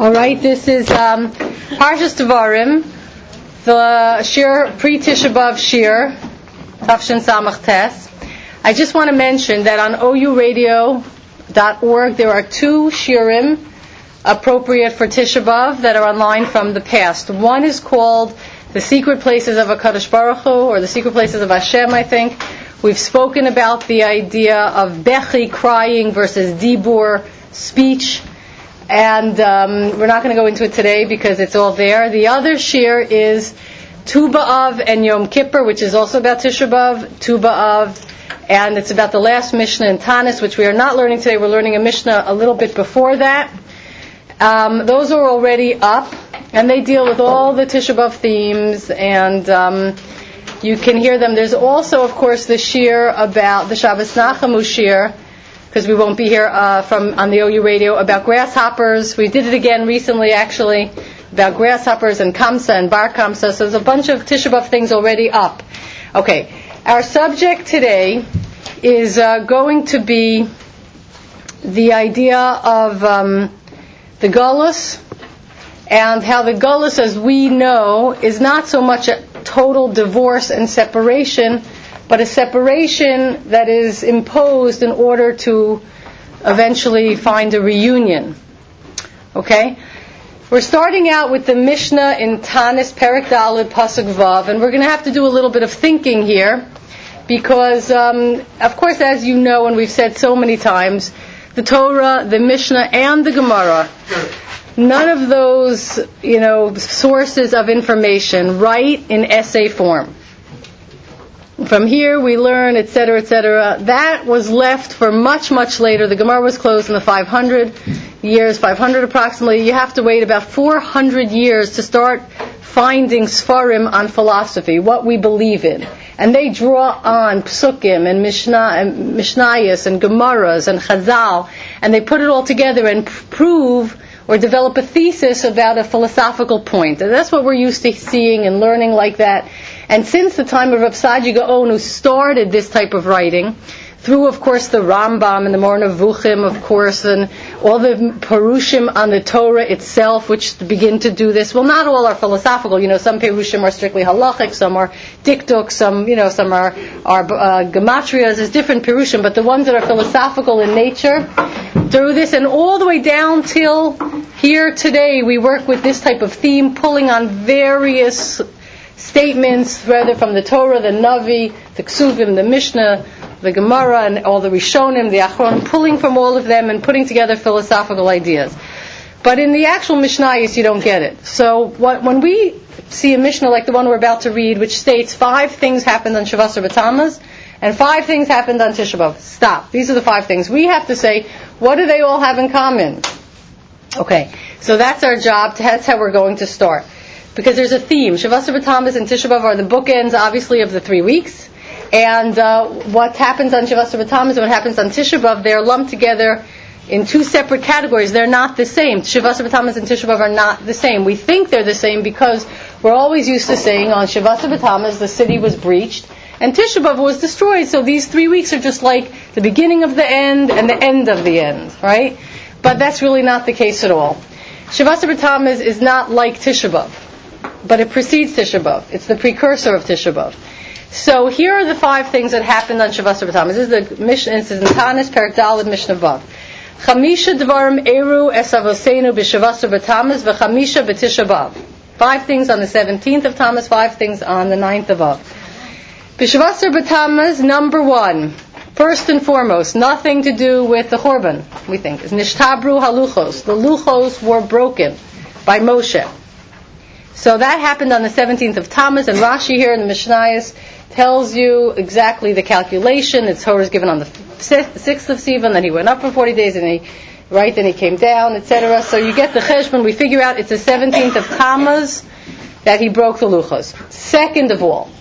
All right, this is Parshas Devarim, the Shir pre-Tisha B'Av Shir, Tafshin Samach Tes. I just want to mention that on ouradio.org there are two shirim appropriate for Tisha B'Av that are online from the past. One is called The Secret Places of HaKadosh Baruch Hu, or The Secret Places of Hashem, I think. We've spoken about the idea of Bechi, crying, versus Dibur, speech. And we're not going to go into it today because it's all there. The other shir is Tu B'Av and Yom Kippur, which is also about Tisha B'Av, Tu B'Av, and it's about the last Mishnah in Tanis, which we are not learning today. We're learning a Mishnah a little bit before that. Those are already up, and they deal with all the Tisha B'Av themes, and you can hear them. There's also, of course, the shir about the Shabbos Nachamu shir, because we won't be here on the OU radio, about grasshoppers. We did it again recently, actually, about grasshoppers and Kamsa and Bar Kamsa. So there's a bunch of Tisha B'Av things already up. Okay, our subject today is going to be the idea of the Golus, and how the Golus, as we know, is not so much a total divorce and separation, but a separation that is imposed in order to eventually find a reunion. Okay? We're starting out with the Mishnah in Tanis, Perek Daled, Pasuk Vav, and we're going to have to do a little bit of thinking here, because, of course, as you know, and we've said so many times, the Torah, the Mishnah, and the Gemara, none of those, sources of information write in essay form. From here we learn, etc., etc. That was left for much, much later. The Gemara was closed in the 500 years, 500 approximately. You have to wait about 400 years to start finding Sfarim on philosophy, what we believe in. And they draw on Psukim and Mishnah and Mishnayos and Gemaras and Chazal, and they put it all together and prove or develop a thesis about a philosophical point. And that's what we're used to seeing and learning like that. And since the time of Rav Saadia Gaon, who started this type of writing, through, of course, the Rambam and the Moreh Nevuchim, of course, and all the Perushim on the Torah itself, which begin to do this. Well, not all are philosophical. Some Perushim are strictly halachic, some are diktuk, some are gematrias. There's different Perushim, but the ones that are philosophical in nature, through this, and all the way down till here today, we work with this type of theme, pulling on various statements, whether from the Torah, the Navi, the Ksuvim, the Mishnah, the Gemara, and all the Rishonim, the Achronim, pulling from all of them and putting together philosophical ideas. But in the actual Mishnayos, you don't get it. So when we see a Mishnah like the one we're about to read, which states 5 things happened on Shavasar B'Tammuz, and 5 things happened on Tisha B'Av. Stop. These are the 5 things. We have to say, what do they all have in common? Okay, so that's our job. That's how we're going to start. Because there's a theme. Shavasar B'Tammuz and Tisha B'Av are the bookends, obviously, of the 3 weeks. And what happens on Shavasar B'Tammuz and what happens on Tisha B'Av, they're lumped together in 2 separate categories. They're not the same. Shavasar B'Tammuz and Tisha B'Av are not the same. We think they're the same because we're always used to saying on Shavasar B'Tammuz the city was breached and Tisha B'Av was destroyed. So these 3 weeks are just like the beginning of the end and the end of the end, right? But that's really not the case at all. Shavasar B'Tammuz is not like Tisha B'Av, but it precedes Tisha B'Av. It's the precursor of Tisha B'Av. So here are the 5 things that happened on Shavasar B'Tammuz. This is the Mishnah. This is in Tanis, Perek Daled, Mishnah Vav. Chamisha Dvarim Eru Esavosenu b'Shavasar B'Tammuz v'Chamisha b'Tisha B'Av. 5 things on the 17th of Tammuz, 5 things on the 9th of Av. B'Shavasar B'Tammuz, number 1, first and foremost, nothing to do with the Chorban, we think, is Nishtabru Haluchos. The Luchos were broken by Moshe. So that happened on the 17th of Tammuz, and Rashi here in the Mishnayos tells you exactly the calculation. The Torah is given on the 6th of Sivan, then he went up for 40 days, and then he came down, etc. So you get the cheshbon, we figure out it's the 17th of Tammuz that he broke the Luchos. Second of all,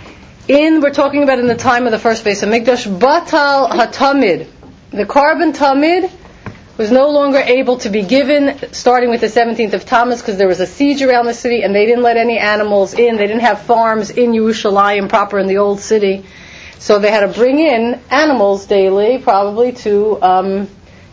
we're talking about in the time of the first Beis HaMikdash, Batal HaTamid. The carbon Tamid was no longer able to be given, starting with the 17th of Tammuz, because there was a siege around the city, and they didn't let any animals in. They didn't have farms in Yerushalayim proper in the old city. So they had to bring in animals daily, probably to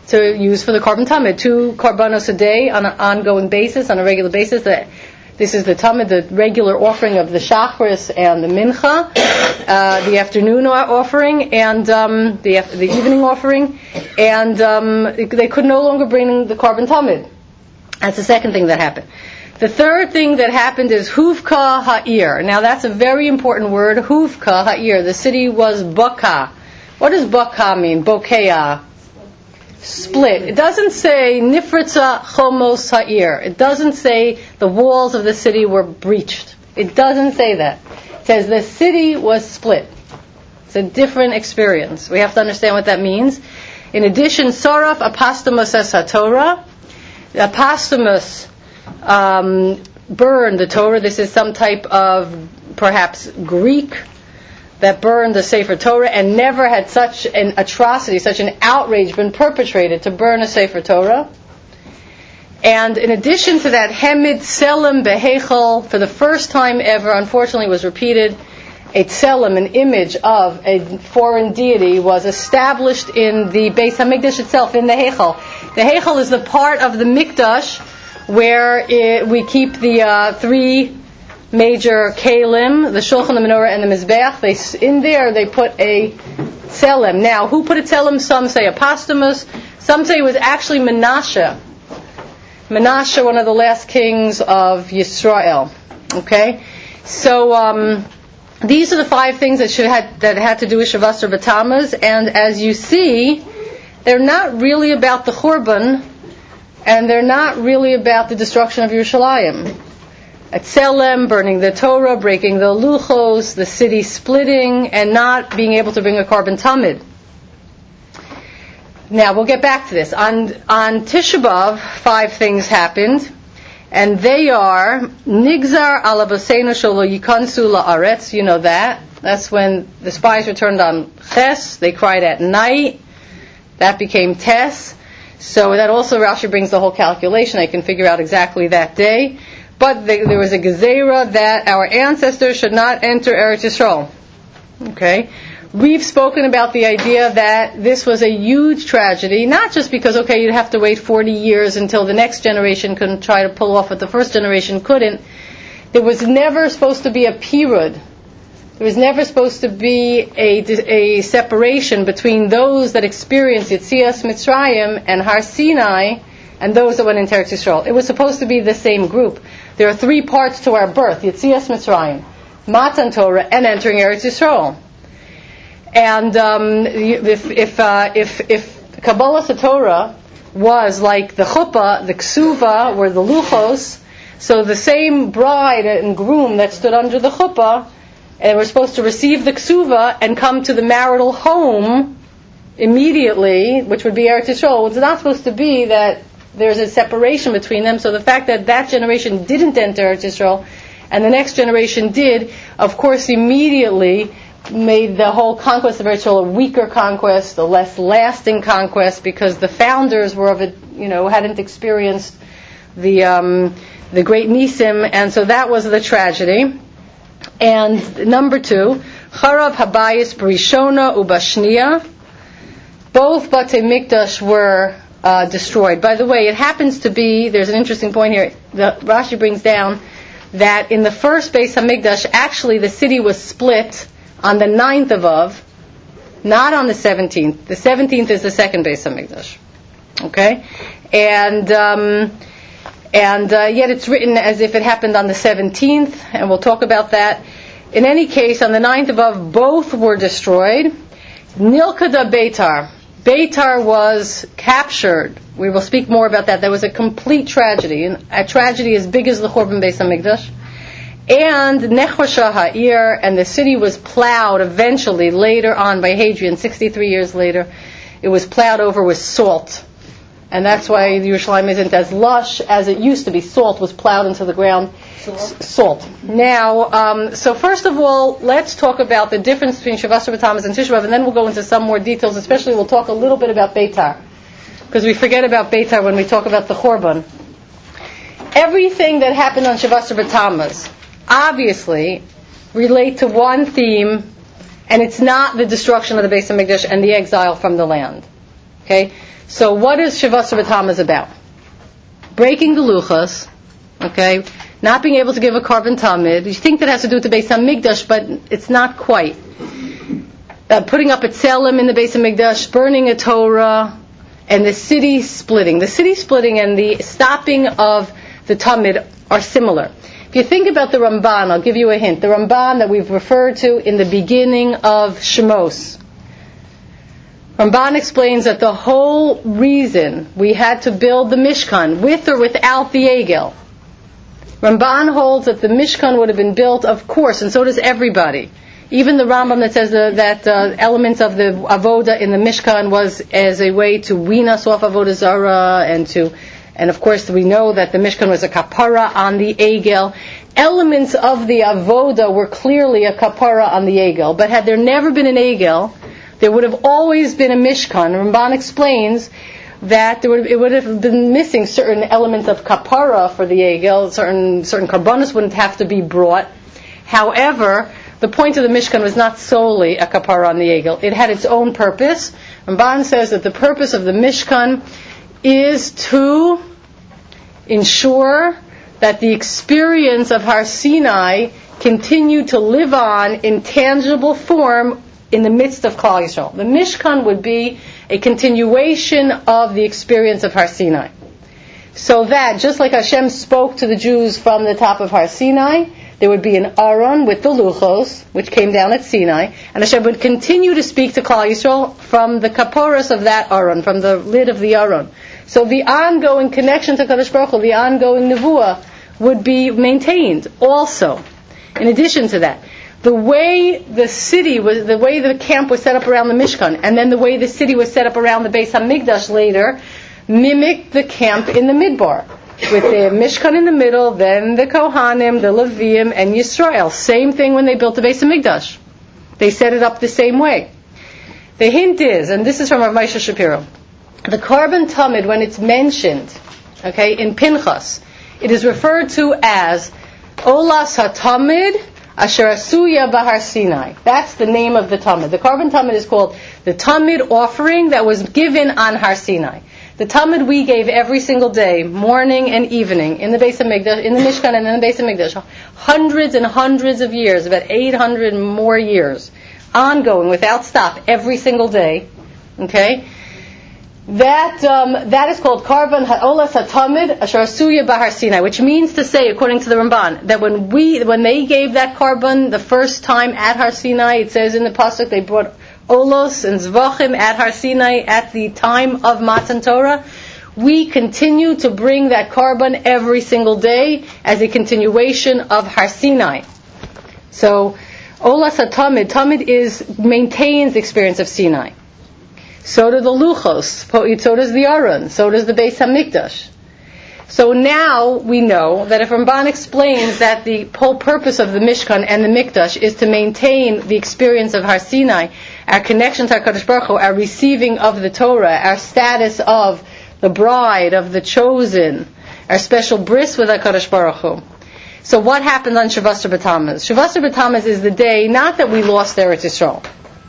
to use for the Korban Tamid. 2 Korbanos a day on an ongoing basis, on a regular basis. This is the Tamid, the regular offering of the Shachris and the Mincha, the afternoon offering, and the evening offering, and they could no longer bring the Korban Tamid. That's the second thing that happened. The third thing that happened is Huvka Ha'ir. Now that's a very important word, Huvka Ha'ir. The city was Baka. What does Baka mean? Bokea. Split. It doesn't say Nifritza Chomos Ha'ir. It doesn't say the walls of the city were breached. It doesn't say that. It says the city was split. It's a different experience. We have to understand what that means. In addition, Saraf Apostomus es HaTorah. Apostomus burned the Torah. This is some type of perhaps Greek that burned the Sefer Torah, and never had such an atrocity, such an outrage been perpetrated to burn a Sefer Torah. And in addition to that, Hemid Tselem Behechel, for the first time ever, unfortunately was repeated, a Tselem, an image of a foreign deity, was established in the Beis HaMikdash itself, in the Hechel. The Hechel is the part of the Mikdash where we keep the 3 major kalim, the shulchan, the menorah, and the mizbeach. In there they put a tselem. Now, who put a tselem? Some say Apostomus. Some say it was actually Menashe. Menashe, one of the last kings of Yisrael. Okay, so these are the 5 things that had to do with Shavasar B'Tammuz, and as you see, they're not really about the Churban, and they're not really about the destruction of Yerushalayim. At Tselem, burning the Torah, breaking the Luchos, the city splitting, and not being able to bring a Korban Tamid. Now, we'll get back to this. On Tisha B'Av, 5 things happened, and they are Nigzar Alabasenu Sholo Yikansu La'aretz. You know that. That's when the spies returned on Ches. They cried at night. That became Tes. So that also, Rashi brings the whole calculation. I can figure out exactly that day. But there was a gezerah that our ancestors should not enter Eretz Yisrael. Okay? We've spoken about the idea that this was a huge tragedy, not just because, you'd have to wait 40 years until the next generation couldn't try to pull off what the first generation couldn't. There was never supposed to be a pirud. There was never supposed to be a separation between those that experienced Yetzias Mitzrayim and Har Sinai and those that went into Eretz Yisrael. It was supposed to be the same group. There are 3 parts to our birth: Yetzias Mitzrayim, Matan Torah, and entering Eretz Yisrael. And if Kabbalah Torah was like the chuppah, the ksuva, or the luchos, so the same bride and groom that stood under the chuppah, and were supposed to receive the ksuva and come to the marital home immediately, which would be Eretz Yisrael. It's not supposed to be that there's a separation between them. So the fact that that generation didn't enter Eretz Yisrael and the next generation did, of course, immediately made the whole conquest of Eretz Yisrael a weaker conquest, a less lasting conquest, because the founders were of it, hadn't experienced the great Nisim, and so that was the tragedy. And number 2, Charav Habayis Brishona Ubashnia. Both Batei Mikdash were destroyed. By the way, it happens to be, there's an interesting point here, Rashi brings down that in the first Beis HaMikdash, actually the city was split on the 9th of Av, not on the 17th. The 17th is the second Beis HaMikdash. Okay? And yet it's written as if it happened on the 17th, and we'll talk about that. In any case, on the 9th of Av, both were destroyed. Nilkada Beitar. Beitar was captured. We will speak more about that. That was a complete tragedy, a tragedy as big as the Churban Beis HaMikdash. And Nechosha Ha'ir, and the city was plowed eventually, later on by Hadrian, 63 years later. It was plowed over with salt. And that's why Yerushalayim isn't as lush as it used to be. Salt was plowed into the ground. Salt. Now, so first of all, let's talk about the difference between Shavasar B'Tammuz and Tisha B'Av, and then we'll go into some more details, especially we'll talk a little bit about Beitar, because we forget about Beitar when we talk about the Churban. Everything that happened on Shavasar B'Tammuz obviously relate to one theme, and it's not the destruction of the Beis HaMikdash and the exile from the land. Okay? So what is Shavasar B'Tammuz about? Breaking the luchos, okay, not being able to give a korban tamid. You think that has to do with the Beis HaMikdash, but it's not quite. Putting up a tzelem in the Beis HaMikdash, burning a Torah, and the city splitting. The city splitting and the stopping of the tamid are similar. If you think about the Ramban, I'll give you a hint. The Ramban that we've referred to in the beginning of Shemos. Ramban explains that the whole reason we had to build the Mishkan, with or without the Egel, Ramban holds that the Mishkan would have been built, of course, and so does everybody. Even the Rambam that says that elements of the Avoda in the Mishkan was as a way to wean us off Avodah Zarah, and of course we know that the Mishkan was a kapara on the Egel. Elements of the Avoda were clearly a kapara on the Egel, but had there never been an Egel, there would have always been a Mishkan. Ramban explains that it would have been missing certain elements of kapara for the Egel. Certain karbanos wouldn't have to be brought. However, the point of the Mishkan was not solely a kapara on the Egel. It had its own purpose. Ramban says that the purpose of the Mishkan is to ensure that the experience of Har Sinai continued to live on in tangible form in the midst of Klal Yisrael. The Mishkan would be a continuation of the experience of Har Sinai. So that, just like Hashem spoke to the Jews from the top of Har Sinai, there would be an Aron with the Luchos, which came down at Sinai, and Hashem would continue to speak to Klal Yisrael from the kaporos of that Aron, from the lid of the Aron. So the ongoing connection to Kadosh Baruch Hu, the ongoing nevuah, would be maintained also. In addition to that, the way the camp was set up around the Mishkan, and then the way the city was set up around the Beis HaMikdash later, mimicked the camp in the Midbar, with the Mishkan in the middle, then the Kohanim, the Leviim, and Yisrael. Same thing when they built the Beis HaMikdash. They set it up the same way. The hint is, and this is from Rav Moshe Shapiro, the korban tamid, when it's mentioned, okay, in Pinchas, it is referred to as Olas HaTamid Asher Asuya Bahar Sinai. That's the name of the tamid. The korban tamid is called the tamid offering that was given on Har Sinai. The tamid we gave every single day, morning and evening, in the Beis HaMikdash, in the Mishkan and in the Beis HaMikdash, hundreds and hundreds of years, about 800 more years, ongoing without stop, every single day. Okay. That is called Karban Ha'olas HaTamid Asher Asuya Bahar Sinai, which means to say, according to the Ramban, that when they gave that Karban the first time at Har Sinai, it says in the pasuk they brought Olos and Zvachim at Har Sinai at the time of Matan Torah. We continue to bring that Karban every single day as a continuation of Har Sinai. So Olas HaTamid, Tamid maintains the experience of Sinai. So do the Luchos, so does the Aron, so does the Beis HaMikdash. So now we know that if Ramban explains that the whole purpose of the Mishkan and the Mikdash is to maintain the experience of Har Sinai, our connection to HaKadosh Baruch Hu, our receiving of the Torah, our status of the bride, of the chosen, our special bris with HaKadosh Baruch Hu. So what happened on Shavasar B'Tammuz? Shavasar B'Tammuz is the day, not that we lost Eretz Yisrael.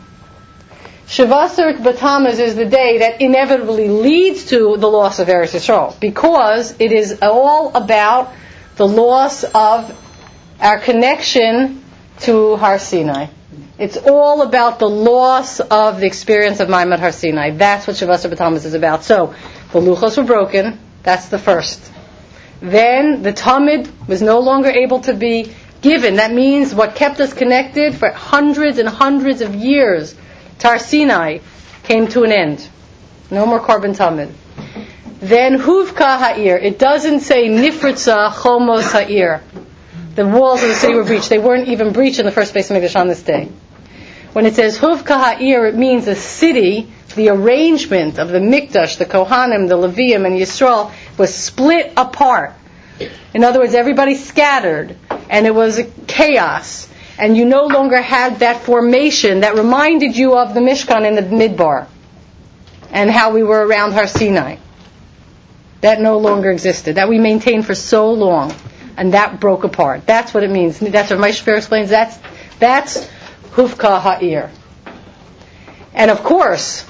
Shavasar B'Tammuz is the day that inevitably leads to the loss of Eretz Yisrael, because it is all about the loss of our connection to Har Sinai. It's all about the loss of the experience of Ma'amad Har Sinai. That's what Shavasar B'Tammuz is about. So, the Luchos were broken. That's the first. Then, the Tamid was no longer able to be given. That means what kept us connected for hundreds and hundreds of years, Har Sinai, came to an end. No more korban tamid. Then Huvka Ha'ir. It doesn't say Nifritza Chomos Ha'ir. The walls of the city were breached. They weren't even breached in the first Beis HaMikdash on this day. When it says Huvka Ha'ir, it means the city, the arrangement of the Mikdash, the Kohanim, the Leviim, and Yisrael was split apart. In other words, everybody scattered, and it was chaos. And you no longer had that formation that reminded you of the Mishkan in the Midbar and how we were around Har Sinai. That no longer existed. That we maintained for so long, and that broke apart. That's what it means. That's what Moshe Shapiro explains. That's Huvka Ha'ir. And of course,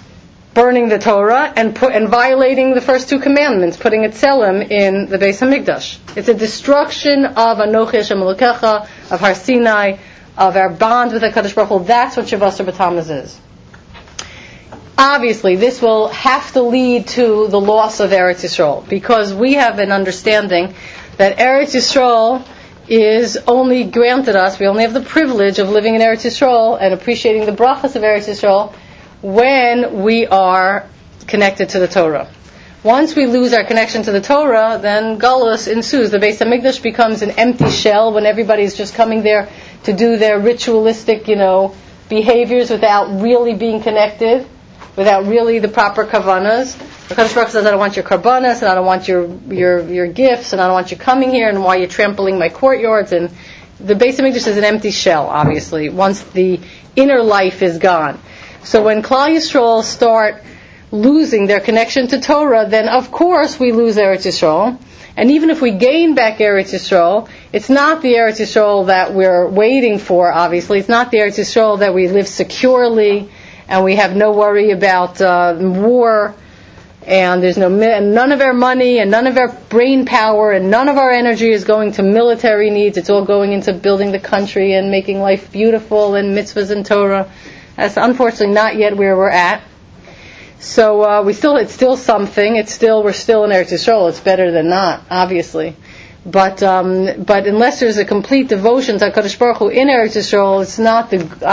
burning the Torah and violating the first two commandments, putting a tselem in the Beis Hamikdash. It's a destruction of Anochi Hashem Elokecha, of Har Sinai, of our bond with HaKadosh Baruch Hu. That's what Shavuos B'Tammuz is. Obviously, this will have to lead to the loss of Eretz Yisrael, because we have an understanding that Eretz Yisrael is only granted us, we only have the privilege of living in Eretz Yisrael and appreciating the brachas of Eretz Yisrael when we are connected to the Torah. Once we lose our connection to the Torah, then Galus ensues. The Beis Hamikdash becomes an empty shell when everybody's just coming there to do their ritualistic, behaviors without really being connected, without really the proper kavanas. The Kadosh Baruch Hu says, I don't want your karbanas, and I don't want your gifts, and I don't want you coming here, and why you're trampling my courtyards. And the Beis Hamikdash is an empty shell, obviously, once the inner life is gone. So when Klal Yisrael start losing their connection to Torah, then of course we lose Eretz Yisrael. And even if we gain back Eretz Yisrael, it's not the Eretz Yisrael that we're waiting for, obviously. It's not the Eretz Yisrael that we live securely and we have no worry about war, and there's none of our money and none of our brain power and none of our energy is going to military needs. It's all going into building the country and making life beautiful and mitzvahs and Torah. That's unfortunately not yet where we're at. So it's still something. We're still in Eretz Yisrael. It's better than not, obviously. But unless there's a complete devotion to HaKadosh Baruch Hu in Eretz Yisrael, it's not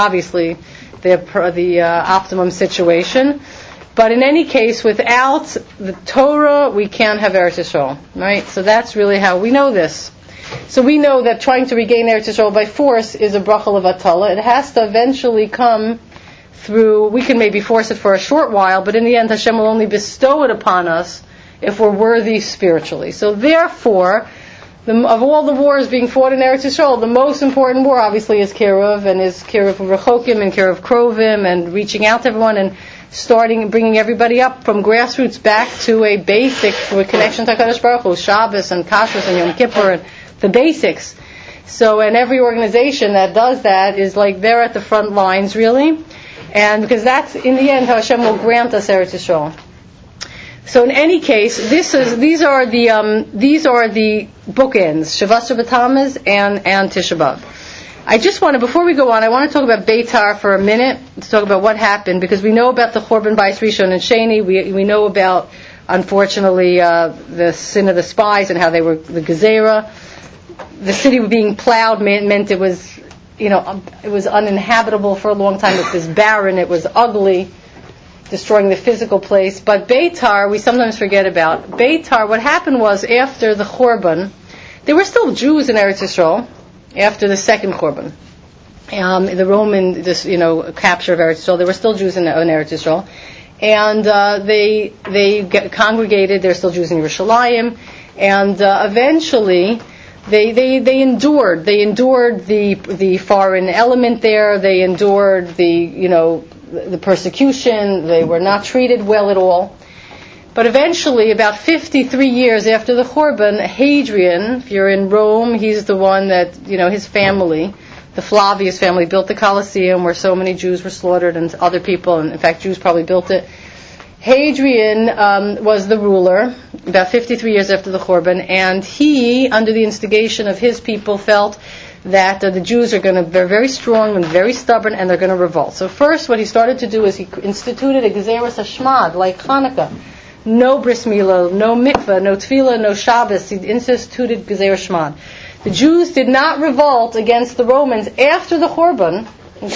the optimum situation. But in any case, without the Torah, we can't have Eretz Yisrael, right? So that's really how we know this. So we know that trying to regain Eretz Yisrael by force is a bracha levatala. It has to eventually come through, we can maybe force it for a short while, but in the end Hashem will only bestow it upon us if we're worthy spiritually. So therefore, of all the wars being fought in Eretz Yisrael, the most important war obviously is Kiruv, and is Kiruv Rechokim and Kiruv Krovim, and reaching out to everyone and bringing everybody up from grassroots back to a basic, to a connection to HaKadosh Baruch Hu, Shabbos and Kashrus and Yom Kippur, and the basics. So, and every organization that does that is like they're at the front lines, really. And because that's, in the end, how Hashem will grant us Eretz Yisrael. So in any case, these are the bookends, Shavuos B'Tammuz and Tisha B'Av. I just want to, before we go on, I want to talk about Beitar for a minute, to talk about what happened, because we know about the Churban Bayis Rishon and Sheni, we know about, unfortunately, the sin of the spies and how they were the Gezerah. The city being plowed meant it was, it was uninhabitable for a long time. It was barren, it was ugly, destroying the physical place. But Beitar, we sometimes forget about. Beitar, what happened was, after the Churban, there were still Jews in Eretz Yisrael, after the second Churban. The Roman, capture of Eretz Yisrael, there were still Jews in Eretz Yisrael. And they congregated, there were still Jews in Yerushalayim, and eventually they endured the foreign element there, they endured the persecution, they were not treated well at all. But eventually, about 53 years after the Churban, Hadrian, if you're in Rome, he's the one that, his family, the Flavius family, built the Colosseum where so many Jews were slaughtered and other people, and in fact Jews probably built it. Hadrian was the ruler about 53 years after the Churban, and he, under the instigation of his people, felt that the Jews they're very strong and very stubborn, and they're going to revolt. So first, what he started to do is he instituted a Gezeras Hashmad, like Hanukkah. No bris milah, no mikveh, no tefillah, no Shabbos. He instituted Gezeras Hashmad. The Jews did not revolt against the Romans after the Churban,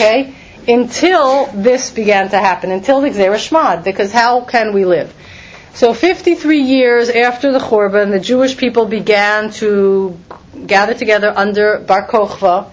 until this began to happen, until the Gezeras Hashmad, because how can we live? So 53 years after the Churban, the Jewish people began to gather together under Bar Kokhba,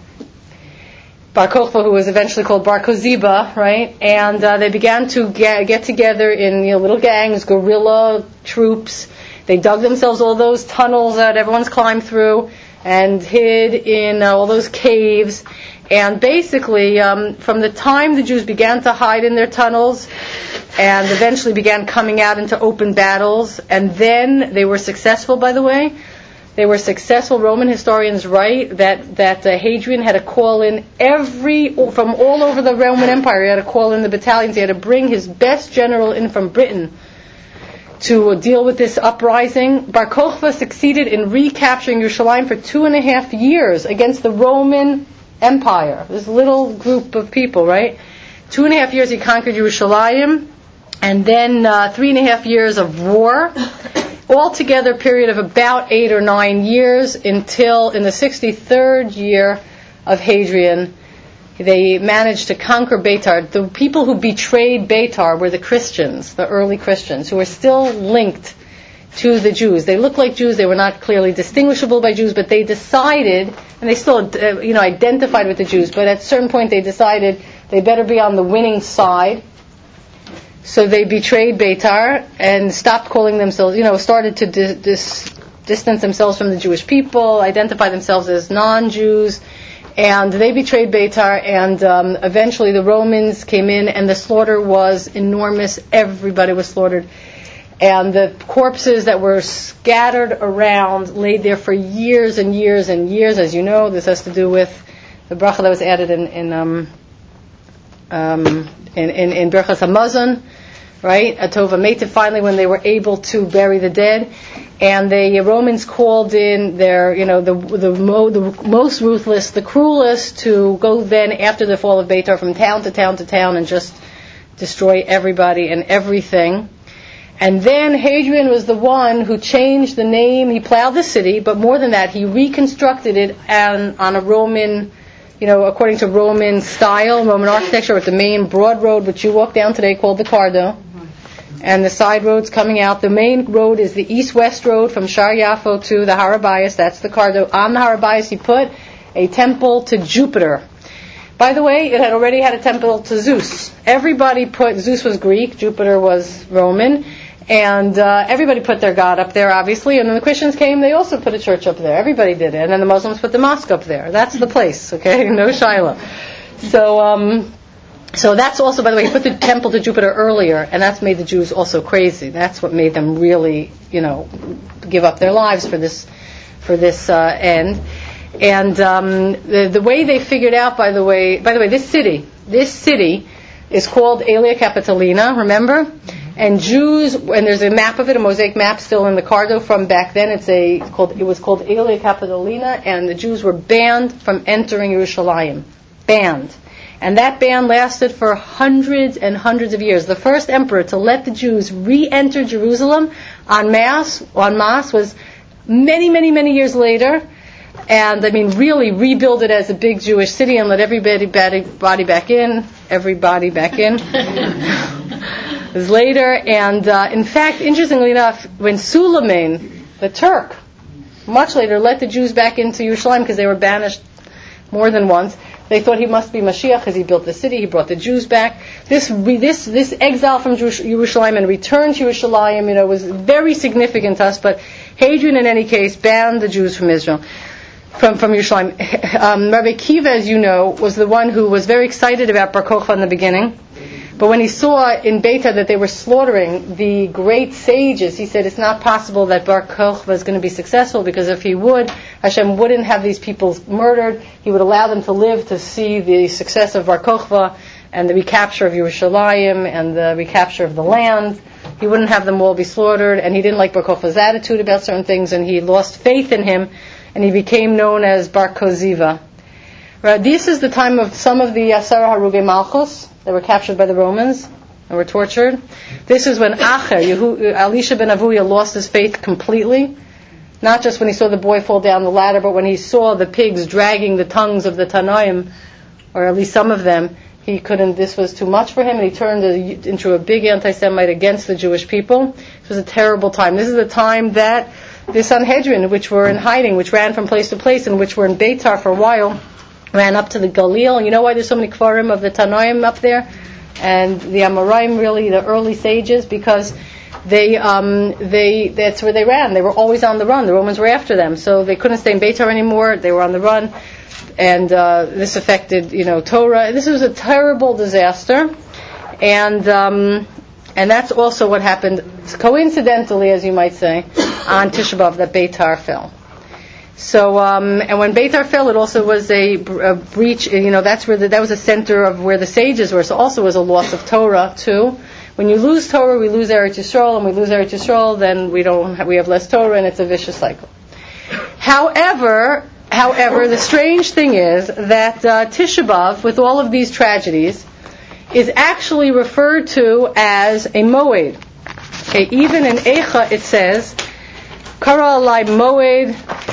who was eventually called Bar Koziba, right? And they began to get together in little gangs, guerrilla troops. They dug themselves all those tunnels that everyone's climbed through and hid in all those caves. And basically, from the time the Jews began to hide in their tunnels and eventually began coming out into open battles, and then they were successful, by the way, They were successful. Roman historians write that Hadrian had to call in from all over the Roman Empire. He had to call in the battalions. He had to bring his best general in from Britain to deal with this uprising. Bar Kokhba succeeded in recapturing Yerushalayim for 2.5 years against the Roman Empire. This little group of people, right? 2.5 years he conquered Yerushalayim, and then 3.5 years of war. Altogether, a period of about 8 or 9 years, until in the 63rd year of Hadrian, they managed to conquer Beitar. The people who betrayed Beitar were the Christians, the early Christians, who were still linked to the Jews. They looked like Jews. They were not clearly distinguishable by Jews, but they decided, and they still, identified with the Jews. But at a certain point, they decided they better be on the winning side. So they betrayed Beitar and stopped calling themselves, started to distance themselves from the Jewish people, identify themselves as non-Jews, and they betrayed Beitar, and eventually the Romans came in, and the slaughter was enormous. Everybody was slaughtered. And the corpses that were scattered around laid there for years and years and years. As you know, this has to do with the bracha that was added in Berachas Hamazon, right? Atova Meta. Finally, when they were able to bury the dead, and the Romans called in their, the most ruthless, the cruelest, to go then after the fall of Beitar from town to town to town and just destroy everybody and everything. And then Hadrian was the one who changed the name. He plowed the city, but more than that, he reconstructed it on a Roman, according to Roman style, Roman architecture, with the main broad road, which you walk down today, called the Cardo, and the side roads coming out. The main road is the east-west road from Shar Yafo to the Har HaBayis. That's the Cardo. On the Har HaBayis, he put a temple to Jupiter. By the way, it had already had a temple to Zeus. Zeus was Greek, Jupiter was Roman, and everybody put their god up there, obviously. And when the Christians came, they also put a church up there. Everybody did it. And then the Muslims put the mosque up there. That's the place, okay? No Shiloh. So that's also, by the way, he put the temple to Jupiter earlier, and that's made the Jews also crazy. That's what made them really, give up their lives for this end. And the way they figured out, by the way, this city is called Aelia Capitolina, remember? And Jews, and there's a map of it, a mosaic map still in the Cardo from back then. It was called Aelia Capitolina, and the Jews were banned from entering Yerushalayim. Banned. And that ban lasted for hundreds and hundreds of years. The first emperor to let the Jews re-enter Jerusalem en masse was many, many, many years later. And really rebuild it as a big Jewish city and let everybody back in. Everybody back in. It was later, and in fact, interestingly enough, when Suleiman, the Turk, much later let the Jews back into Yerushalayim because they were banished more than once, they thought he must be Mashiach because he built the city, he brought the Jews back. This exile from Yerushalayim and return to Yerushalayim, was very significant to us. But Hadrian, in any case, banned the Jews from Israel. From Yerushalayim. Rabbi Kiva, as you know, was the one who was very excited about Bar Kokhba in the beginning. But when he saw in Beitar that they were slaughtering the great sages, he said it's not possible that Bar Kokhba is going to be successful, because if he would, Hashem wouldn't have these people murdered. He would allow them to live to see the success of Bar Kokhba and the recapture of Yerushalayim and the recapture of the land. He wouldn't have them all be slaughtered, and he didn't like Bar Kokhba's attitude about certain things, and he lost faith in him, and he became known as Bar Koziva. Right, this is the time of some of the Asara Harugei Malchus that were captured by the Romans and were tortured. This is when Elisha ben Avuya lost his faith completely. Not just when he saw the boy fall down the ladder, but when he saw the pigs dragging the tongues of the Tanaim, or at least some of them, this was too much for him, and he turned into a big anti-Semite against the Jewish people. It was a terrible time. This is the time that the Sanhedrin, which were in hiding, which ran from place to place, and which were in Beitar for a while, ran up to the Galil. And you know why there's so many Kfarim of the Tanaim up there? And the Amoraim, really, the early sages, because that's where they ran. They were always on the run. The Romans were after them. So they couldn't stay in Beitar anymore. They were on the run. And this affected, Torah. This was a terrible disaster. And that's also what happened, coincidentally, as you might say, on Tisha B'Av, that Beitar fell. So, and when Beitar fell, it also was a breach. That's where that was a center of where the sages were. So, also was a loss of Torah too. When you lose Torah, we lose Eretz Yisrael, and we lose Eretz Yisrael, then we have less Torah, and it's a vicious cycle. However, the strange thing is that Tisha B'Av, with all of these tragedies, is actually referred to as a moed. Okay, even in Eicha it says, "Kara alai moed,"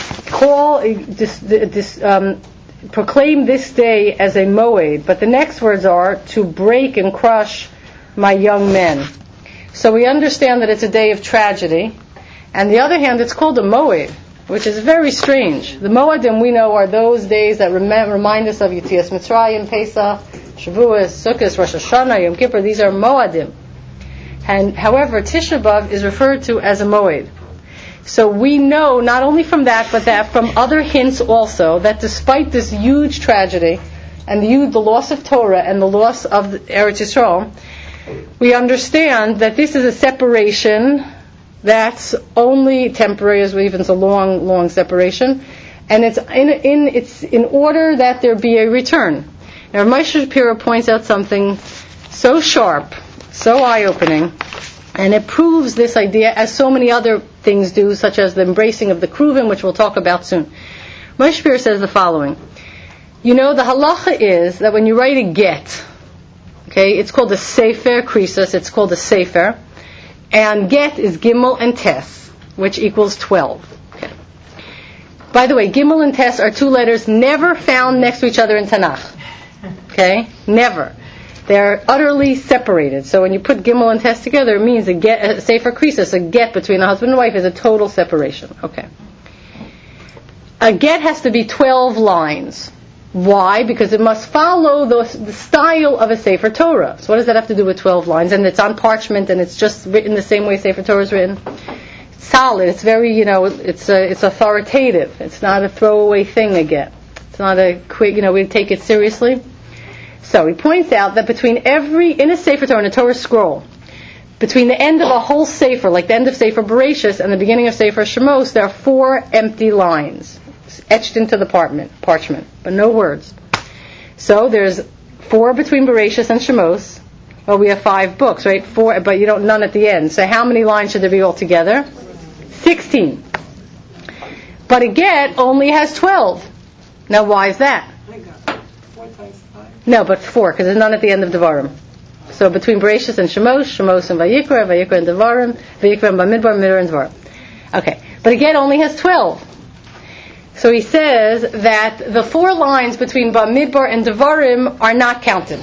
proclaim this day as a moed. But the next words are to break and crush my young men. So we understand that it's a day of tragedy. And on the other hand, it's called a moed, which is very strange. The moedim we know are those days that remind us of Yetzias Mitzrayim, Pesach, Shavuos, Sukkot, Rosh Hashanah, Yom Kippur. These are moedim. And however, Tisha B'Av is referred to as a moed. So we know not only from that, but that from other hints also, that despite this huge tragedy and the loss of Torah and the loss of Eretz Yisrael, we understand that this is a separation that's only temporary, as even it's a long, long separation, and it's in order that there be a return. Now, Moshe Shapiro points out something so sharp, so eye-opening, and it proves this idea as so many other things do, such as the embracing of the Kruvim, which we'll talk about soon. Moshe Shapiro says the following. The halacha is that when you write a get, okay, it's called a sefer krisos, it's called a sefer, and get is gimel and tes, which equals 12. Okay. By the way, gimel and tes are two letters never found next to each other in Tanakh. Okay? Never. They're utterly separated. So when you put gimel and tes together, it means a sefer krisos, a get between a husband and wife, is a total separation. Okay. A get has to be 12 lines. Why? Because it must follow the style of a Sefer Torah. So what does that have to do with 12 lines? And it's on parchment, and it's just written the same way Sefer Torah is written. It's solid. It's very, it's authoritative. It's not a throwaway thing again. It's not a quick, we take it seriously. So he points out that in a Sefer Torah, in a Torah scroll, between the end of a whole Sefer, like the end of Sefer Bereshis and the beginning of Sefer Shemos, there are 4 empty lines etched into the parchment, but no words. So there's 4 between Bereshis and Shemos. Well, we have 5 books, right? 4, but none at the end. So how many lines should there be altogether? 16. But a get only has 12. Now, why is that? 4 times 5. No, but 4, because there's none at the end of Devarim. So between Bereshis and Shemos and Vayikra and Devarim, Vayikra and Bamidbar, Midbar and Devarim. Okay, but a get only has 12. So he says that the 4 lines between Bamidbar and Devarim are not counted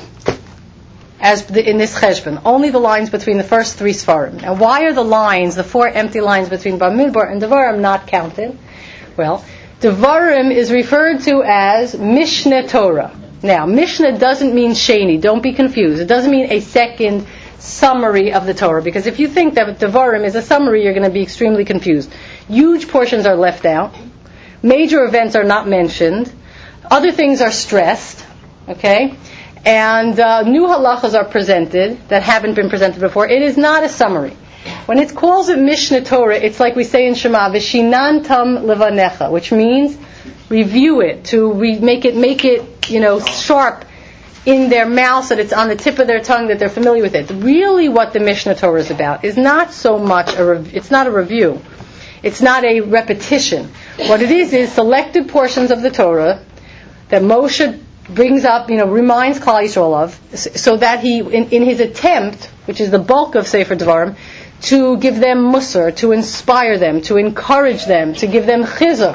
in this cheshbon. Only the lines between the first 3 Sfarim. Now, why are the 4 empty lines between Bamidbar and Devarim not counted? Well, Devarim is referred to as Mishneh Torah. Now, Mishnah doesn't mean Sheni. Don't be confused. It doesn't mean a second summary of the Torah, because if you think that Devarim is a summary, you're going to be extremely confused. Huge portions are left out. Major events are not mentioned. Other things are stressed, okay? And new halachas are presented that haven't been presented before. It is not a summary. When it calls it Mishneh Torah, it's like we say in Shema, V'shinantam levanecha, which means review it, to make it sharp in their mouth so that it's on the tip of their tongue, that they're familiar with it. Really what the Mishneh Torah is about is not so much it's not a review. It's not a repetition. What it is selected portions of the Torah that Moshe brings up, reminds Klal Yisrael of, so that he, in his attempt, which is the bulk of Sefer Devarim, to give them musar, to inspire them, to encourage them, to give them chizuk.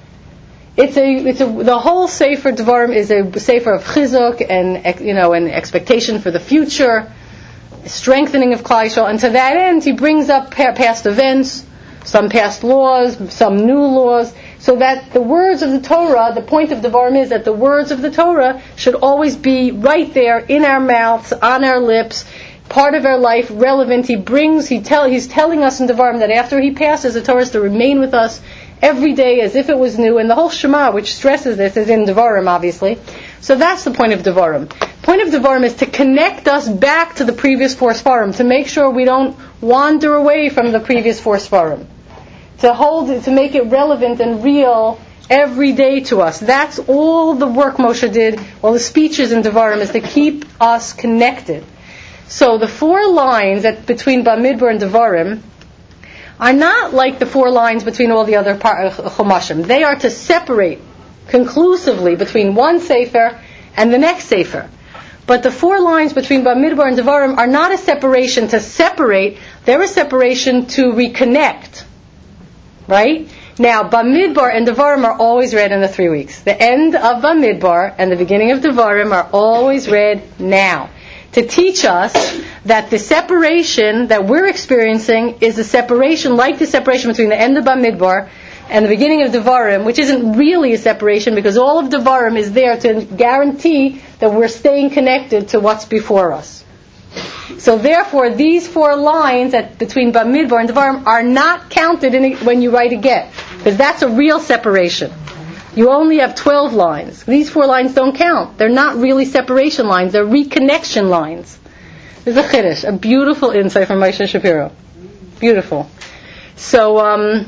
The whole Sefer Devarim is a Sefer of chizuk and an expectation for the future, strengthening of Klal Yisrael, and to that end he brings up past events, some past laws, some new laws, so that the words of the Torah, the point of Devarim is that the words of the Torah should always be right there in our mouths, on our lips, part of our life, relevant. He's telling us in Devarim that after he passes, the Torah is to remain with us every day as if it was new, and the whole Shema, which stresses this, is in Devarim, obviously. So that's the point of Devarim. The point of Devarim is to connect us back to the previous 4 Sfarim, to make sure we don't wander away from the previous 4 Sfarim. To make it relevant and real every day to us. That's all the work Moshe did, all the speeches in Devarim, is to keep us connected. So the 4 lines between Bamidbar and Devarim are not like the 4 lines between all the other Chumashim. They are to separate conclusively between one Sefer and the next Sefer. But the 4 lines between Bamidbar and Devarim are not a separation to separate, they're a separation to reconnect. Right? Now, Bamidbar and Devarim are always read in the 3 weeks. The end of Bamidbar and the beginning of Devarim are always read now, to teach us that the separation that we're experiencing is a separation like the separation between the end of Bamidbar and the beginning of Devarim, which isn't really a separation because all of Devarim is there to guarantee that we're staying connected to what's before us. So therefore, these 4 lines between Bamidbar and Devarim are not counted when you write a get, because that's a real separation. You only have 12 lines. These 4 lines don't count. They're not really separation lines. They're reconnection lines. There's a chiddush, a beautiful insight from Moshe Shapiro. Beautiful. So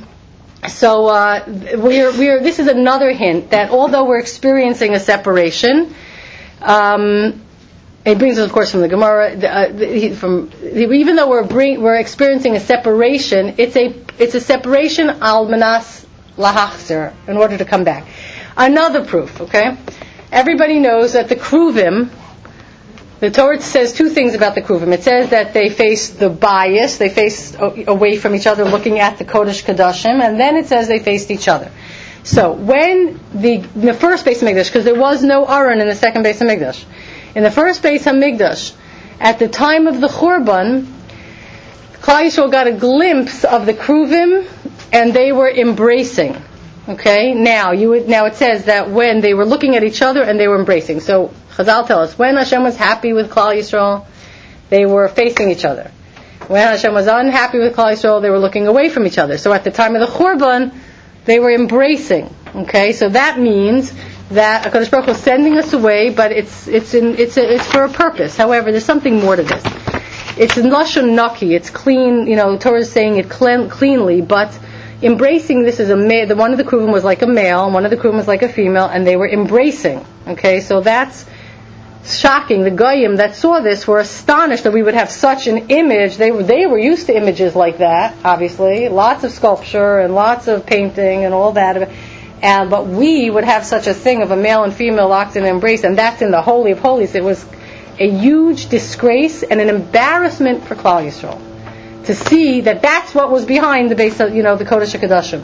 this is another hint that although we're experiencing a separation, it brings us, of course, from the Gemara. Even though we're experiencing a separation, it's a separation al manas lahachzer, in order to come back. Another proof, okay? Everybody knows that the Kruvim, the Torah says 2 things about the Kruvim. It says that they face the bias, they face away from each other, looking at the Kodesh Kodashim, and then it says they faced each other. So when the first Beis Hamikdash, because there was no Aron in the second Beis Hamikdash, in the first Beis Hamikdash, at the time of the Churban, Klal Yisrael got a glimpse of the Kruvim, and they were embracing. Okay, now it says that when they were looking at each other and they were embracing. So Chazal tell us when Hashem was happy with Klal Yisrael, they were facing each other. When Hashem was unhappy with Klal Yisrael, they were looking away from each other. So at the time of the Churban, they were embracing. Okay, so that means that HaKadosh Baruch Hu is sending us away, but it's for a purpose. However, there's something more to this. It's in Lashon Naki. It's clean. The Torah is saying it cleanly, but embracing this is one of the Kruvim was like a male, and one of the Kruvim was like a female, and they were embracing. Okay, so that's shocking. The Goyim that saw this were astonished that we would have such an image. They were used to images like that, obviously, lots of sculpture and lots of painting and all that. But we would have such a thing of a male and female locked in an embrace, and that's in the Holy of Holies. It was a huge disgrace and an embarrassment for Klal Yisrael to see that that's what was behind the base of, the Kodesh HaKodashim.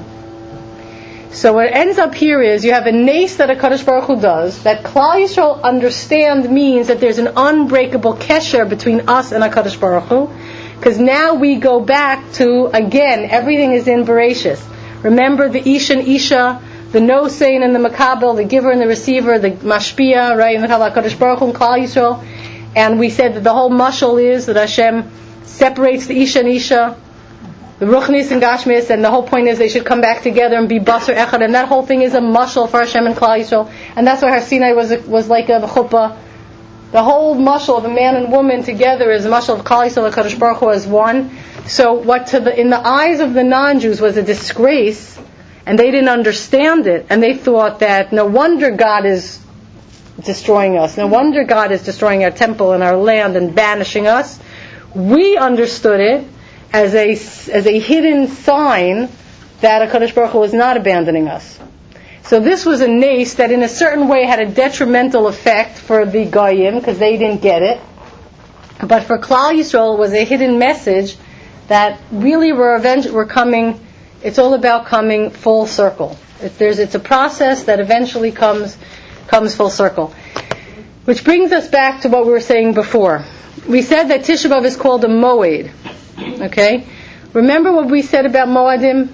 So what ends up here is you have a nace that HaKadosh Baruch Hu does, that Klal Yisrael understand means that there's an unbreakable kesher between us and HaKadosh Baruch Hu, because now we go back to, again, everything is in Bereshis. Remember the Ish and Isha, the Nosein and the Makabel, the giver and the receiver, the Mashpia, right, and the HaKadosh Baruch Hu and Klal Yisrael. And we said that the whole mashal is that Hashem separates the Isha and Isha, the Ruchnis and Gashmis, and the whole point is they should come back together and be Basar Echad, and that whole thing is a mashal for Hashem and Klal Yisrael, and that's why Har Sinai was like a chuppah. The whole mashal of a man and woman together is a mashal of Klal Yisrael and HaKadosh Baruch Hu as one. So what in the eyes of the non-Jews was a disgrace, and they didn't understand it, and they thought that no wonder God is destroying us, no wonder God is destroying our temple and our land and banishing us. We understood it as a hidden sign that HaKadosh Baruch Hu was not abandoning us. So this was a nace that in a certain way had a detrimental effect for the Goyim, because they didn't get it. But for Klal Yisrael it was a hidden message that really we're coming, it's all about coming full circle. It's a process that eventually comes full circle. Which brings us back to what we were saying before. We said that Tisha B'Av is called a Moed. Okay? Remember what we said about Moadim?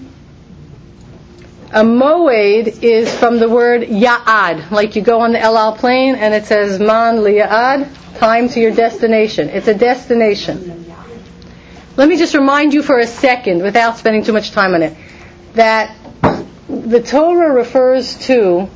A Moed is from the word Ya'ad. Like you go on the El Al plane and it says Man Liya'ad, time to your destination. It's a destination. Let me just remind you for a second, without spending too much time on it, that the Torah refers to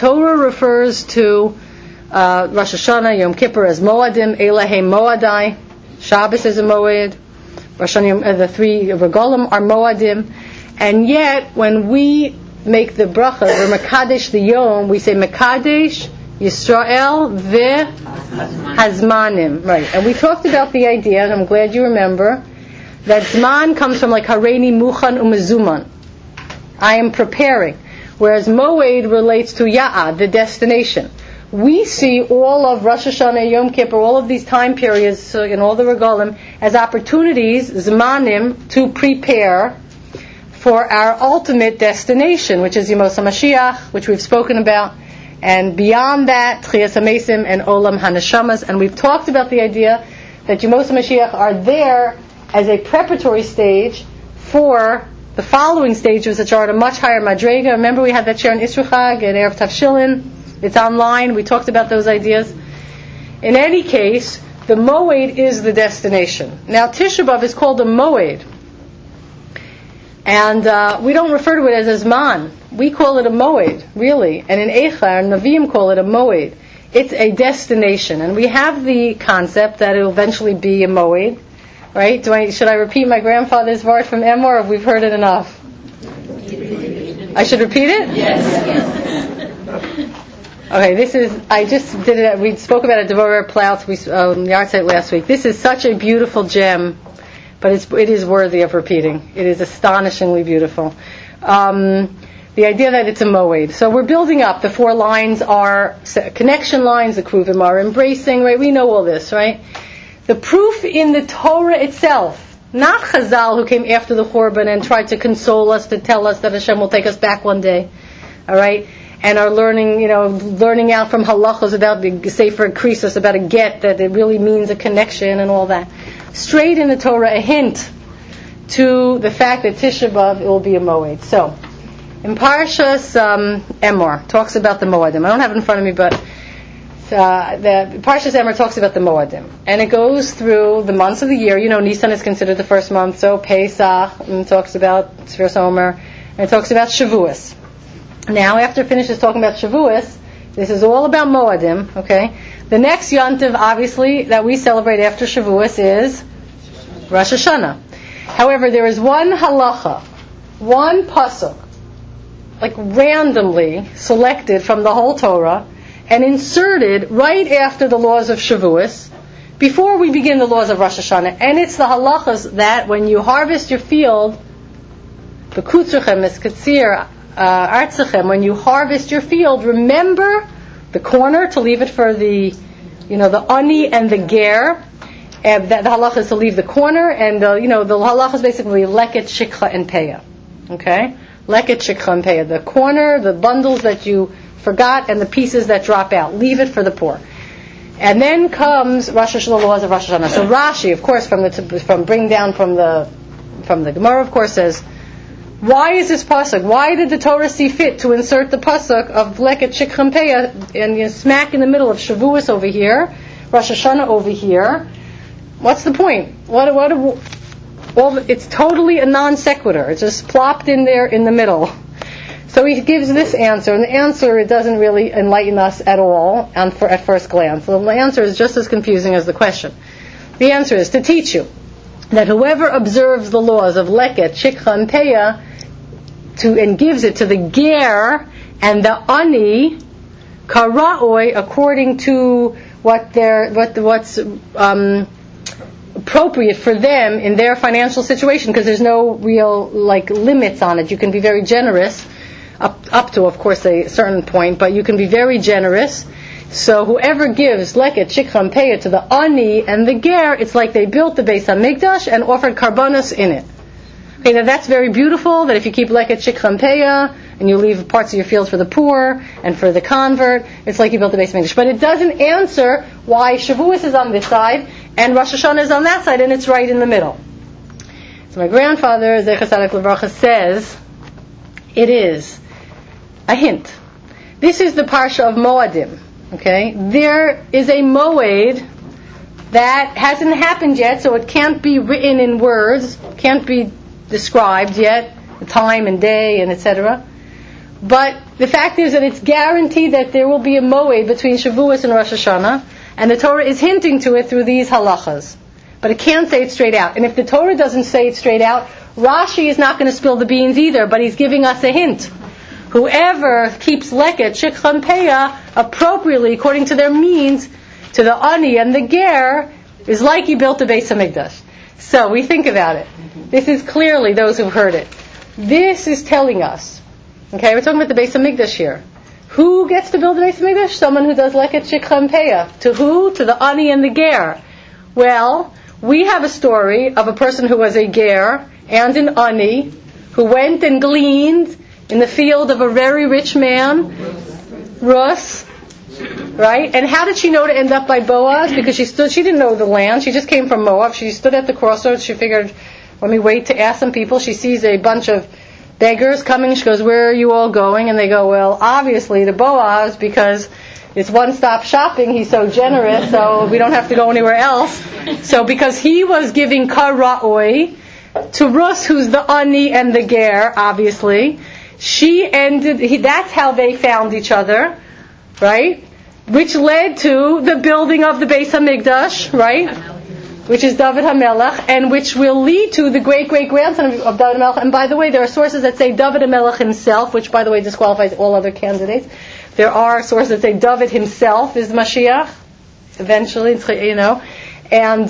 Rosh Hashanah, Yom Kippur as Moadim, Elahei Moadai, Shabbos is a Moed, Rosh Hashanah, the 3 Regalim are Moadim, and yet when we make the bracha, we're Mekadesh the Yom, we say Mekadesh Yisrael Hazmanim. Right. And we talked about the idea, and I'm glad you remember, that Zman comes from like Hareini Muchan Umezuman. I am preparing. Whereas Moed relates to Ya'ad, the destination. We see all of Rosh Hashanah, Yom Kippur, all of these time periods in all the regalim as opportunities, Zmanim, to prepare for our ultimate destination, which is Yemos HaMashiach, which we've spoken about. And beyond that, Tchias HaMesim and Olam HaNeshamas. And we've talked about the idea that Yemos HaMashiach are there as a preparatory stage for the following stages, which are at a much higher madrega. Remember, we had that share in Isruchag at Erev Tavshilin. It's online. We talked about those ideas. In any case, the Moed is the destination. Now, Tisha B'Av is called a Moed. And we don't refer to it as a Zman. We call it a Moed, really. And in Eichar, Nevi'im call it a Moed. It's a destination. And we have the concept that it will eventually be a Moed. Right? Should I repeat my grandfather's word from Emor, or have we heard it enough? I should repeat it? Yes. Okay, I just did it, we spoke about it at Devorah Plouts, the art site last week. This is such a beautiful gem, but it is worthy of repeating. It is astonishingly beautiful. The idea that it's a Moed. So we're building up. The 4 lines are connection lines, the Kruvim are embracing, right? We know all this, right? The proof in the Torah itself, not Chazal who came after the Churban and tried to console us, to tell us that Hashem will take us back one day, all right, and are learning out from halachos about the Sefer Krisos, about a get, that it really means a connection and all that. Straight in the Torah, a hint to the fact that Tisha B'Av, it will be a Moed. So, in Parshas Emor, talks about the Moedim. I don't have it in front of me, but the Parshas Emor talks about the Moedim, and it goes through the months of the year. Nisan is considered the first month, so Pesach, and it talks about Tzfir Omer, and it talks about Shavuos. Now, after it finishes talking about Shavuos, this is all about Moedim, okay? The next Yontiv, obviously, that we celebrate after Shavuos is Rosh Hashanah. However, there is one halacha, one pasuk, like randomly selected from the whole Torah, and inserted right after the laws of Shavuos, before we begin the laws of Rosh Hashanah. And it's the halachas that when you harvest your field, b'kutzrechem eskatzir artzachem, when you harvest your field, remember the corner, to leave it for the ani and the ger. And the halacha is to leave the corner, and the halacha is basically leket, shikha, and peah. Okay? Leket, shikha, and peah. The corner, the bundles that you forgot, and the pieces that drop out. Leave it for the poor. And then comes Rosh Hashanah, the laws of Rosh Hashanah. So Rashi, of course, from the Gemara, of course, says, why is this pasuk? Why did the Torah see fit to insert the pasuk of Leket Shikha Peah and smack in the middle of Shavuos over here, Rosh Hashanah over here? What's the point? It's totally a non sequitur. It's just plopped in there in the middle. So he gives this answer, and the answer, it doesn't really enlighten us at all at first glance. So the answer is just as confusing as the question. The answer is to teach you that whoever observes the laws of Leket, Shikha, and Peah, and gives it to the Ger and the Ani, Kara'oi, according to what's appropriate for them in their financial situation, because there's no real limits on it. You can be very generous. Up to, of course, a certain point, but you can be very generous. So whoever gives Leket, Shikha, and Peah to the Ani and the Ger, it's like they built the Beis HaMikdash and offered karbanos in it. Okay, now that's very beautiful, that if you keep Leket, Shikha, and Peah, and you leave parts of your fields for the poor and for the convert, it's like you built the Beis HaMikdash. But it doesn't answer why Shavuos is on this side and Rosh Hashanah is on that side, and it's right in the middle. So my grandfather, Zecher Tzaddik Livracha, says, it is a hint. This is the Parsha of Moedim. Okay? There is a Moed that hasn't happened yet, so it can't be written in words, can't be described yet, the time and day and etc. But the fact is that it's guaranteed that there will be a Moed between Shavuos and Rosh Hashanah, and the Torah is hinting to it through these halachas. But it can't say it straight out. And if the Torah doesn't say it straight out, Rashi is not going to spill the beans either, but he's giving us a hint. whoever keeps leket shikhan peah appropriately according to their means to the ani and the ger is like he built the Beis Hamikdash. So we think about it. This is clearly those who've heard it. This is telling us, okay, we're talking about the Beis Hamikdash here. Who gets to build the Beis Hamikdash? Someone who does leket shikhan peah. To who? To the ani and the ger. Well, we have a story of a person who was a ger and an ani who went and gleaned in the field of a very rich man, Rus, right? And how did she know to end up by Boaz? Because she didn't know the land. She just came from Moab. She stood at the crossroads. She figured, let me wait to ask some people. She sees a bunch of beggars coming. She goes, where are you all going? And they go, well, obviously to Boaz, because it's one-stop shopping. He's so generous, so we don't have to go anywhere else. So because he was giving kara'oi to Rus, who's the ani and the ger, obviously, that's how they found each other, right? Which led to the building of the Beis Hamikdash, right? Which is David HaMelech, and which will lead to the great-great-grandson of David HaMelech. And by the way, there are sources that say David HaMelech himself, which by the way disqualifies all other candidates. There are sources that say David himself is Mashiach, eventually, and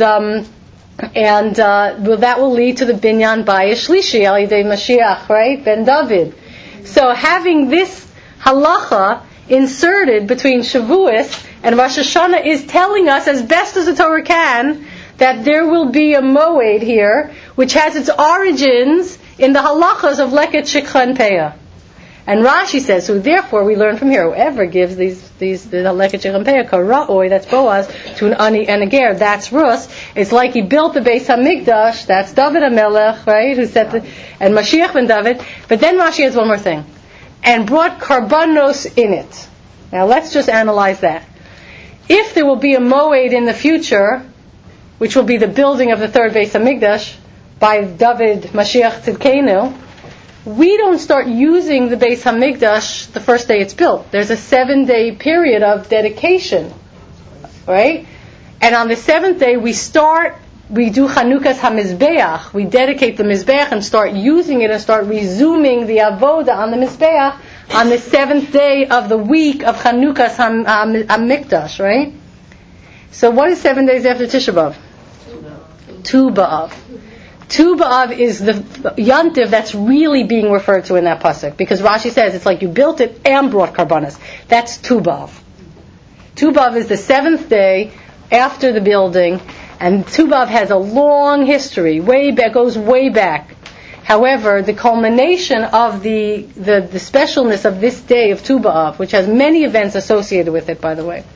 that will lead to the Binyan Bayis Shlishi, Al Yidei Mashiach, right? Ben David. So having this halacha inserted between Shavuos and Rosh Hashanah is telling us, as best as the Torah can, that there will be a moed here, which has its origins in the halachas of leket shikhan peah. And Rashi says, so therefore we learn from here, whoever gives the leket shikhan peah, kara'oi, that's Boaz, to an ani and a ger, that's Rus. It's like he built the Beis Hamikdash, that's David HaMelech, right, and Mashiach ben David. But then Rashi has one more thing, and brought karbanos in it. Now let's just analyze that. If there will be a moed in the future, which will be the building of the third Beis Hamikdash by David Mashiach Tzidkenu, we don't start using the Beis Hamikdash the first day it's built. There's a 7-day period of dedication, right? And on the 7th day we do Chanukas HaMizbeach. We dedicate the Mizbeach and start using it and start resuming the Avoda on the Mizbeach on the 7th day of the week of Chanukas HaMikdash, right? So what is 7 days after Tisha B'Av? Tu B'Av. Tu B'Av is the Yantiv that's really being referred to in that pasuk, because Rashi says it's like you built it and brought karbanos. That's Tu B'Av. Tu B'Av is the 7th day after the building, and Tu B'Av has a long history, goes way back. However, the culmination of the specialness of this day of Tu B'Av, which has many events associated with it, by the way,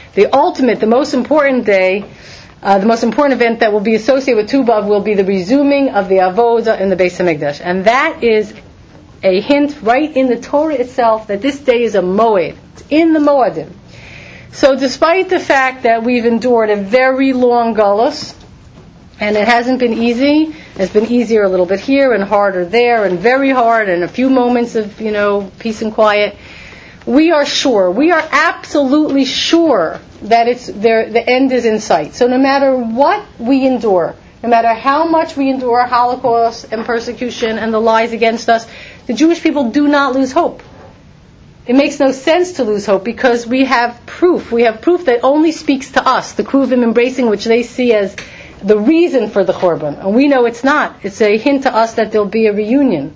the most important day, the most important event that will be associated with Tu B'Av will be the resuming of the Avodah in the Beis Hamikdash. And that is a hint right in the Torah itself that this day is a Moed. It's in the Moadim. So despite the fact that we've endured a very long Galus, and it hasn't been easy, it's been easier a little bit here and harder there and very hard and a few moments of, peace and quiet, we are absolutely sure that the end is in sight. So no matter what we endure, no matter how much we endure Holocaust and persecution and the lies against us, the Jewish people do not lose hope. It makes no sense to lose hope because we have proof. We have proof that only speaks to us, the Kruvim embracing which they see as the reason for the Churban. And we know it's not. It's a hint to us that there'll be a reunion.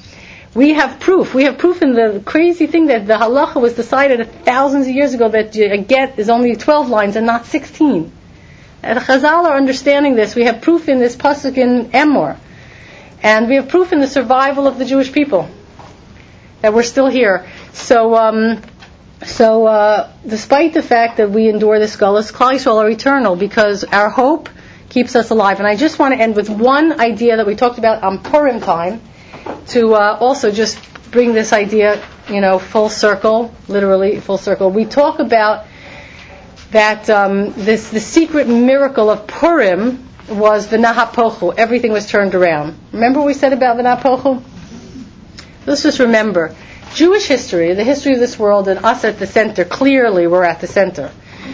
We have proof. We have proof in the crazy thing that the halacha was decided thousands of years ago that a get is only 12 lines and not 16. And the Chazal are understanding this. We have proof in this pasuk in Emor. And we have proof in the survival of the Jewish people. That we're still here. So despite the fact that we endure this galus, Klal Yisrael are eternal because our hope keeps us alive. And I just want to end with one idea that we talked about on Purim time, to also just bring this idea, full circle, literally full circle. We talk about that the secret miracle of Purim was v'nahapochu. Everything was turned around. Remember what we said about v'nahapochu? Let's just remember. Jewish history, the history of this world, and us at the center, clearly we're at the center,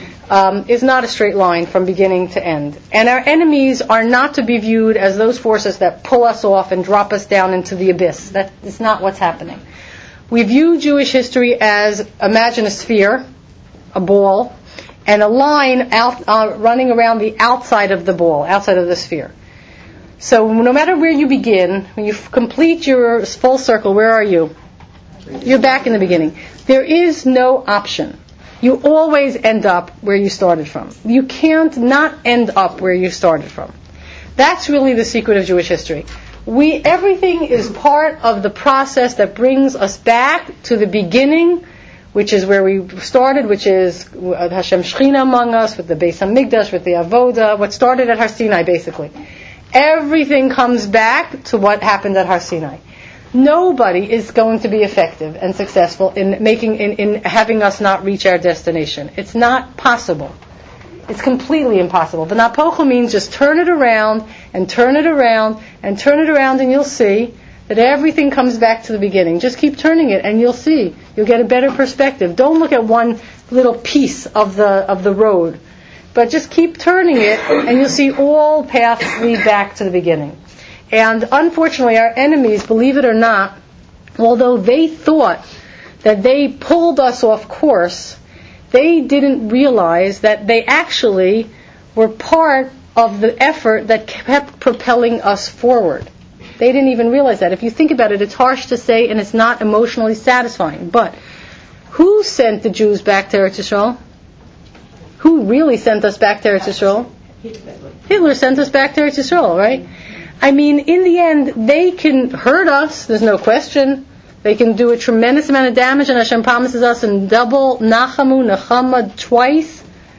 is not a straight line from beginning to end. And our enemies are not to be viewed as those forces that pull us off and drop us down into the abyss. That is not what's happening. we view Jewish history as, imagine a sphere, a ball, and a line out running around the outside of the ball, outside of the sphere. So no matter where you begin, when you complete your full circle, where are you? You're back in the beginning. There is no option. You always end up where you started from. You can't not end up where you started from. That's really the secret of Jewish history. Everything is part of the process that brings us back to the beginning, which is where we started, which is Hashem Shechina among us, with the Beis HaMikdash, with the Avoda, what started at Har Sinai, basically. Everything comes back to what happened at Har Sinai. Nobody is going to be effective and successful in having us not reach our destination. It's not possible. It's completely impossible. The Napocha means just turn it around and turn it around and turn it around, and you'll see that everything comes back to the beginning. Just keep turning it, and you'll see. You'll get a better perspective. Don't look at one little piece of the road, but just keep turning it, and you'll see all paths lead back to the beginning. And unfortunately, our enemies, believe it or not, although they thought that they pulled us off course, they didn't realize that they actually were part of the effort that kept propelling us forward. They didn't even realize that. If you think about it, it's harsh to say and it's not emotionally satisfying. But who sent the Jews back to Eretz Yisrael? Who really sent us back to Eretz Yisrael? Hitler sent us back to Eretz Yisrael, right? I mean, in the end, they can hurt us, there's no question. They can do a tremendous amount of damage, and Hashem promises us in double Nechama twice.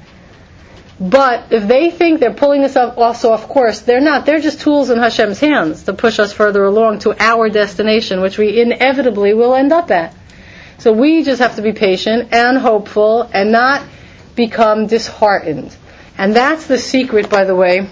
But if they think they're pulling us off course, they're not. They're just tools in Hashem's hands to push us further along to our destination, which we inevitably will end up at. So we just have to be patient and hopeful and not become disheartened. And that's the secret, by the way,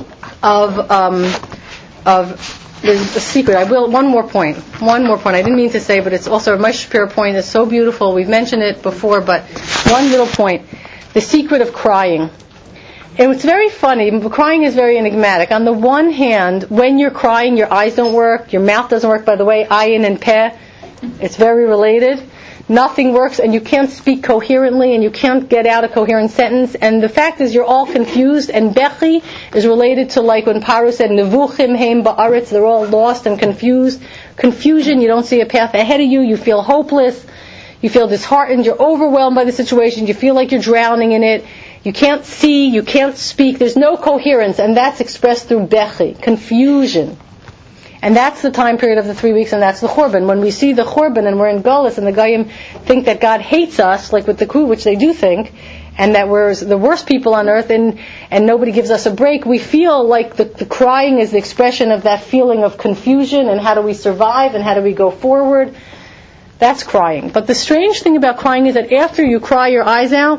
of the secret. One more point. I didn't mean to say, but it's also a Moshe Shapiro point. It's so beautiful. We've mentioned it before, but one little point. The secret of crying. And it's very funny. Crying is very enigmatic. On the one hand, when you're crying, your eyes don't work, your mouth doesn't work. By the way, ayin and peh, it's very related. Nothing works, and you can't speak coherently, and you can't get out a coherent sentence. And the fact is, you're all confused. And bechi is related to, like when Paro said, "Nevuchim heim ba'aretz," they're all lost and confused. Confusion. You don't see a path ahead of you. You feel hopeless. You feel disheartened. You're overwhelmed by the situation. You feel like you're drowning in it. You can't see. You can't speak. There's no coherence, and that's expressed through bechi, confusion. And that's the time period of the 3 weeks, and that's the Churban. When we see the Churban and we're in Golus, and the Goyim think that God hates us, like with the Ku, which they do think, and that we're the worst people on earth, and nobody gives us a break, we feel like the crying is the expression of that feeling of confusion, and how do we survive, and how do we go forward. That's crying. But the strange thing about crying is that after you cry your eyes out,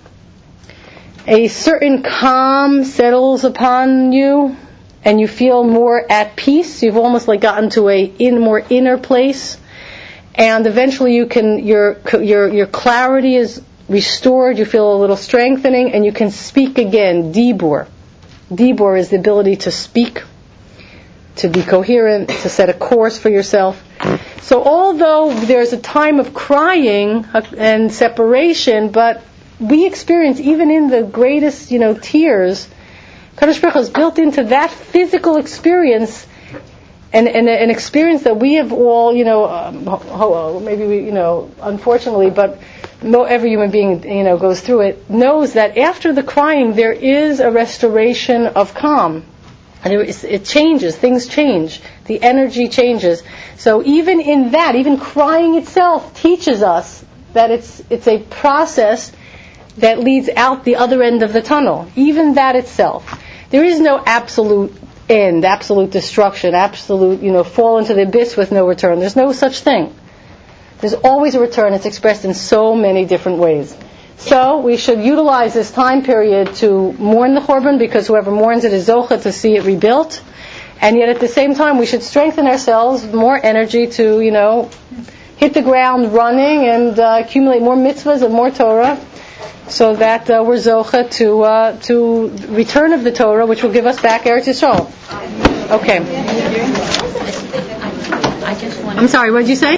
a certain calm settles upon you, and you feel more at peace. You've almost like gotten to a more inner place, and eventually you can your clarity is restored. You feel a little strengthening, and you can speak again. Dibur is the ability to speak, to be coherent, to set a course for yourself. So although there's a time of crying and separation, but we experience even in the greatest tears, Kadosh Baruch Hu is built into that physical experience, and an experience that we have all, maybe we, unfortunately, but no every human being, goes through it, knows that after the crying there is a restoration of calm, and it changes, things change, the energy changes. So even in that, even crying itself teaches us that it's a process that leads out the other end of the tunnel. Even that itself. There is no absolute end, absolute destruction, absolute, fall into the abyss with no return. There's no such thing. There's always a return. It's expressed in so many different ways. So we should utilize this time period to mourn the Churban, because whoever mourns it is zocha to see it rebuilt. And yet at the same time we should strengthen ourselves, more energy to, hit the ground running and accumulate more mitzvahs and more Torah, so that we're zocha to return of the Torah, which will give us back Eretz Yisrael. Okay. I'm sorry, what did you say?